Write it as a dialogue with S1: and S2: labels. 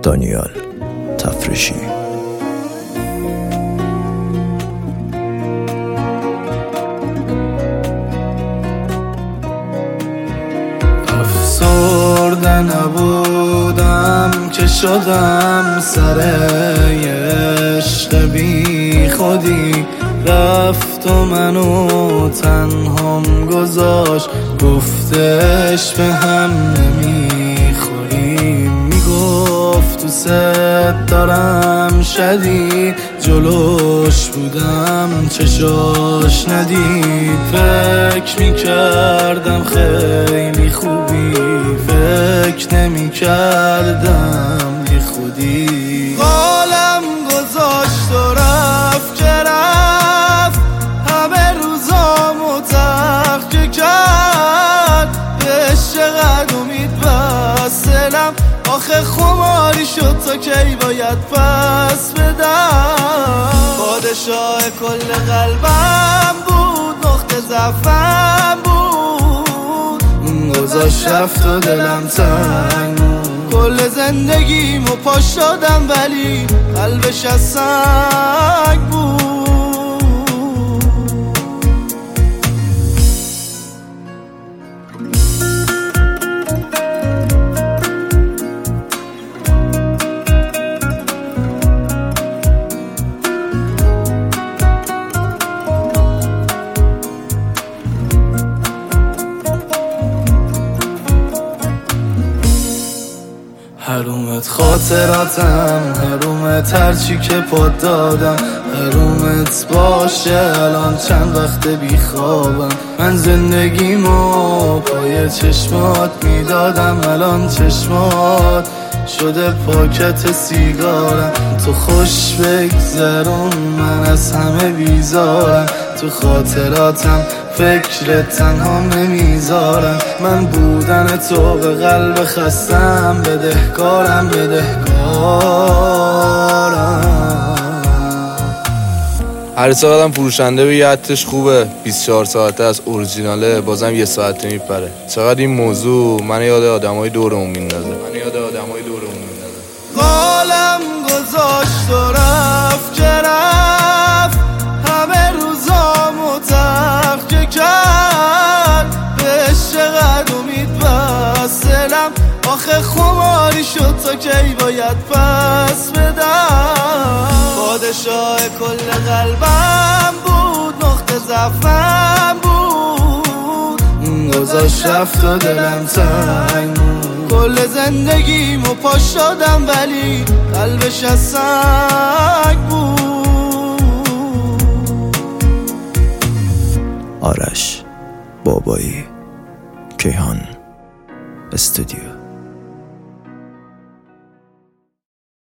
S1: دانیال تفرشی.
S2: افسرده نبودم که شدم سر عشق بی خودی، رفت و منو تنهام گذاشت، گفتش به هم نمیخوریم، میگفت دوست دارم شدید، جلوش بودم چشاش ندید، فکر میکردم خیلی خوبی، فکر نمیکردم بی خودی، قالم گذاشت و رفت که رفت، همه روزامو تخت کرد، بهش چقدر امید بستلم، آخه خماری شد تا کی باید پس بدم، پادشاه کل قلبم بود، نقطه ضعفم بود، اون گذاشت رفت و دلم تنگ بود، کل زندگیمو پاش دادم ولی قلبش از سنگ بود. حرومت خاطراتم، حرومت هرچی که پاد دادم، حرومت باشه الان چند وقت بی خوابم، من زندگیمو پای چشمات میدادم، الان چشمات شده پاکت سیگارم، تو خوش بگذرون من از همه بیزارم، تو خاطراتم فکر تنها نمیذارم، من بودن تو به قلب خستم بدهکارم.
S3: هر ساعتم فروشنده به یه حدش خوبه، 24 ساعته از اورجیناله، بازم یه ساعته میپره، چقدر این موضوع من یاد آدمای دورمون میندازه.
S2: قالم گذاشت و رفت که رفت، همه روزامو ترک کرد، بهش چقدر امید بستلم، آخه خماری شد تا کی باید پس بدم، پادشاه کل قلبم بود، نقطه ضعفم بود، اون گذاشت رفت و دلم تنگ بود، کل زندگیمو پاش دادم ولی قلبش از سنگ بود.
S1: آرش بابایی، کیهان استودیو.